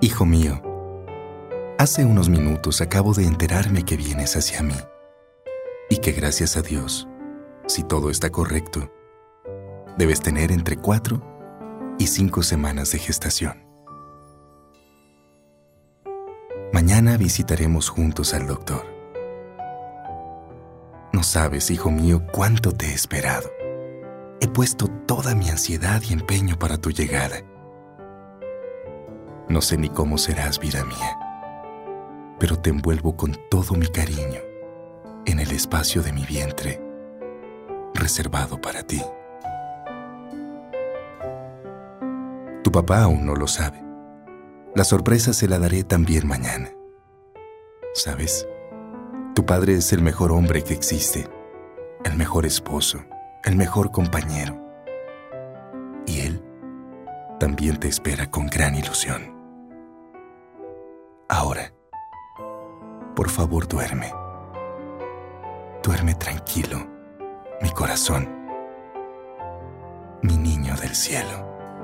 Hijo mío, hace unos minutos acabo de enterarme que vienes hacia mí y que gracias a Dios, si todo está correcto, debes tener entre 4 y 5 semanas de gestación. Mañana visitaremos juntos al doctor. No sabes, hijo mío, cuánto te he esperado. He puesto toda mi ansiedad y empeño para tu llegada. No sé ni cómo serás, vida mía, pero te envuelvo con todo mi cariño en el espacio de mi vientre, reservado para ti. Tu papá aún no lo sabe. La sorpresa se la daré también mañana. ¿Sabes? Tu padre es el mejor hombre que existe, el mejor esposo, el mejor compañero. Y él también te espera con gran ilusión. Ahora, por favor, duerme. Duerme tranquilo, mi corazón, mi niño del cielo.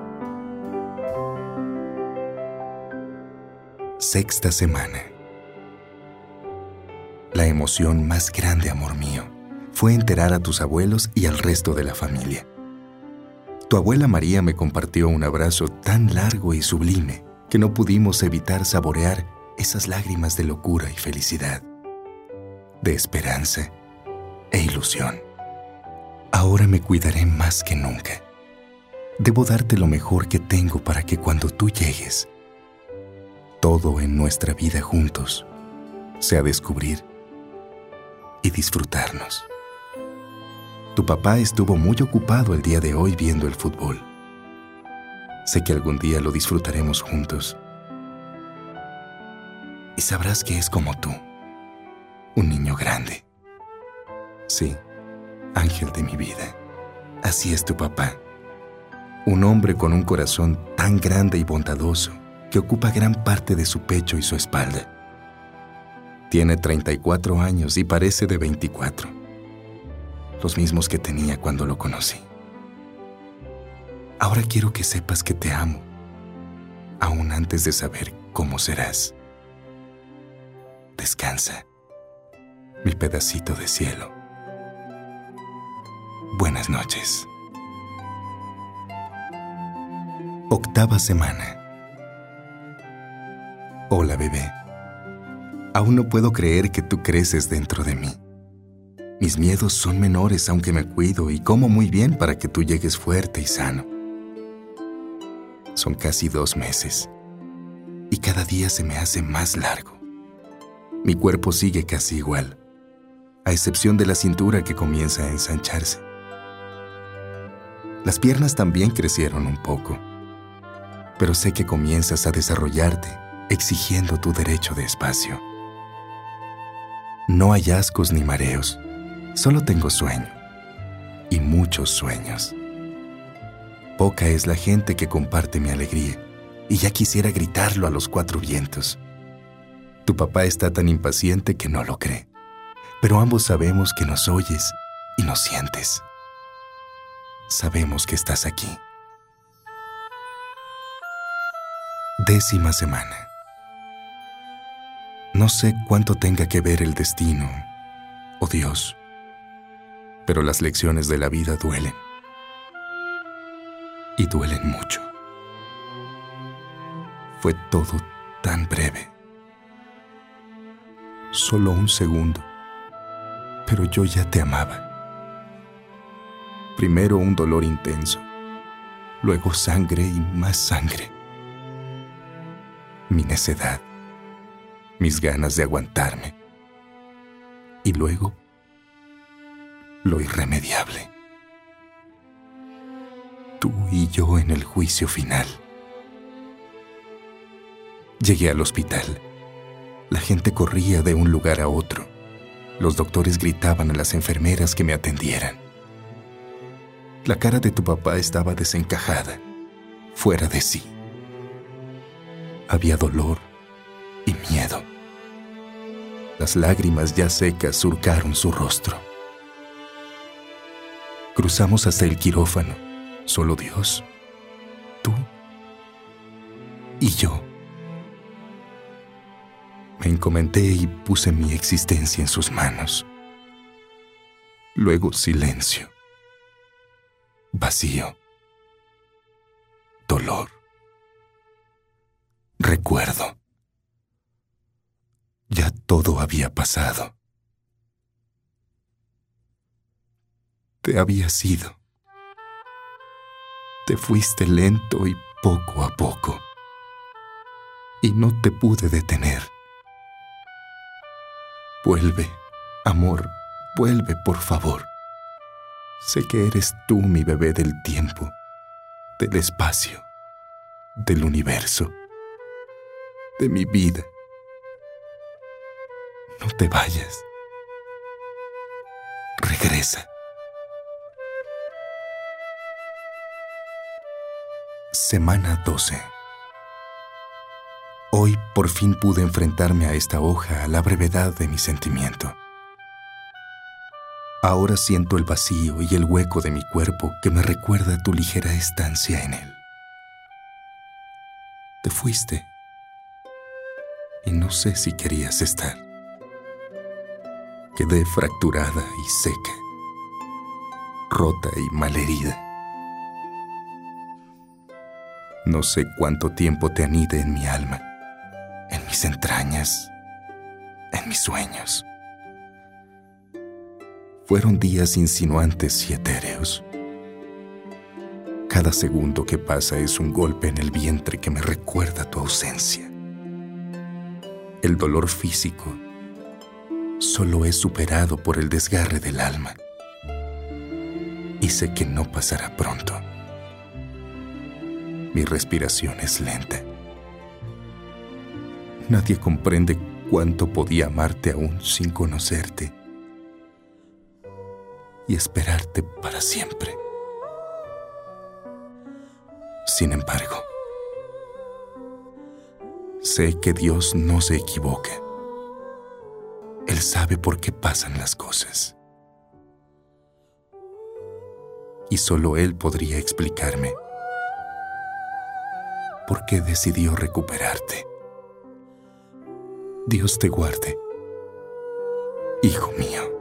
6ª semana. La emoción más grande, amor mío, fue enterar a tus abuelos y al resto de la familia. Tu abuela María me compartió un abrazo tan largo y sublime que no pudimos evitar saborear esas lágrimas de locura y felicidad, de esperanza e ilusión. Ahora me cuidaré más que nunca. Debo darte lo mejor que tengo para que cuando tú llegues, todo en nuestra vida juntos sea descubrir y disfrutarnos. Tu papá estuvo muy ocupado el día de hoy viendo el fútbol. Sé que algún día lo disfrutaremos juntos. Y sabrás que es como tú, un niño grande. Sí, ángel de mi vida, así es tu papá. Un hombre con un corazón tan grande y bondadoso que ocupa gran parte de su pecho y su espalda. Tiene 34 años y parece de 24, los mismos que tenía cuando lo conocí. Ahora quiero que sepas que te amo, aún antes de saber cómo serás. Descansa, mi pedacito de cielo. Buenas noches. 8ª semana. Hola, bebé. Aún no puedo creer que tú creces dentro de mí. Mis miedos son menores aunque me cuido y como muy bien para que tú llegues fuerte y sano. Son casi 2 meses y cada día se me hace más largo. Mi cuerpo sigue casi igual, a excepción de la cintura que comienza a ensancharse. Las piernas también crecieron un poco, pero sé que comienzas a desarrollarte exigiendo tu derecho de espacio. No hay ascos ni mareos, solo tengo sueño y muchos sueños. Poca es la gente que comparte mi alegría y ya quisiera gritarlo a los 4 vientos. Tu papá está tan impaciente que no lo cree, pero ambos sabemos que nos oyes y nos sientes. Sabemos que estás aquí. 10ª semana. No sé cuánto tenga que ver el destino o Dios, pero las lecciones de la vida duelen. Y duelen mucho. Fue todo tan breve. Solo un segundo, pero yo ya te amaba. Primero un dolor intenso, luego sangre y más sangre. Mi necedad, mis ganas de aguantarme. Y luego, lo irremediable. Tú y yo en el juicio final. Llegué al hospital. La gente corría de un lugar a otro. Los doctores gritaban a las enfermeras que me atendieran. La cara de tu papá estaba desencajada, fuera de sí. Había dolor y miedo. Las lágrimas ya secas surcaron su rostro. Cruzamos hasta el quirófano, solo Dios, tú y yo. Me encomendé y puse mi existencia en sus manos. Luego silencio, vacío, dolor, recuerdo. Ya todo había pasado. Te habías ido. Te fuiste lento y poco a poco. Y no te pude detener. Vuelve, amor, vuelve, por favor. Sé que eres tú mi bebé del tiempo, del espacio, del universo, de mi vida. No te vayas. Regresa. Semana 12. Hoy por fin pude enfrentarme a esta hoja, a la brevedad de mi sentimiento. Ahora siento el vacío y el hueco de mi cuerpo que me recuerda tu ligera estancia en él. Te fuiste y no sé si querías estar. Quedé fracturada y seca, rota y malherida. No sé cuánto tiempo te anide en mi alma, en mis entrañas, en mis sueños. Fueron días insinuantes y etéreos. Cada segundo que pasa es un golpe en el vientre que me recuerda tu ausencia. El dolor físico solo es superado por el desgarre del alma. Y sé que no pasará pronto. Mi respiración es lenta. Nadie comprende cuánto podía amarte aún sin conocerte y esperarte para siempre. Sin embargo, sé que Dios no se equivoca. Él sabe por qué pasan las cosas. Y solo Él podría explicarme por qué decidió recuperarte. Dios te guarde, hijo mío.